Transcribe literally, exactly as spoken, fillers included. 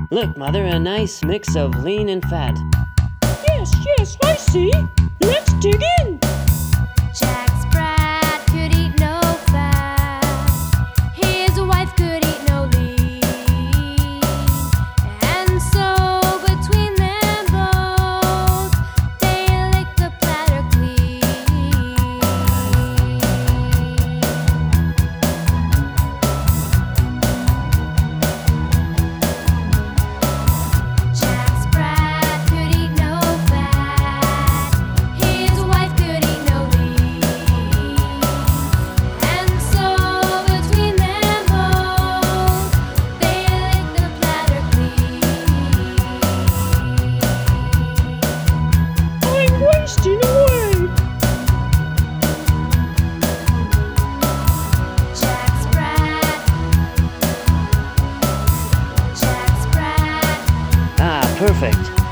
Look, Mother, a nice mix of lean and fat. Yes, yes, I see. Let's dig in. Jack Sprat could eat no fat. His wife could eat no lean. And so between them both, they licked the platter clean. Jack Sprat could eat no fat. His wife could eat no lean. And so between them both, they licked the platter clean. I'm wasting away. Jack Sprat. Jack Sprat. Ah, perfect.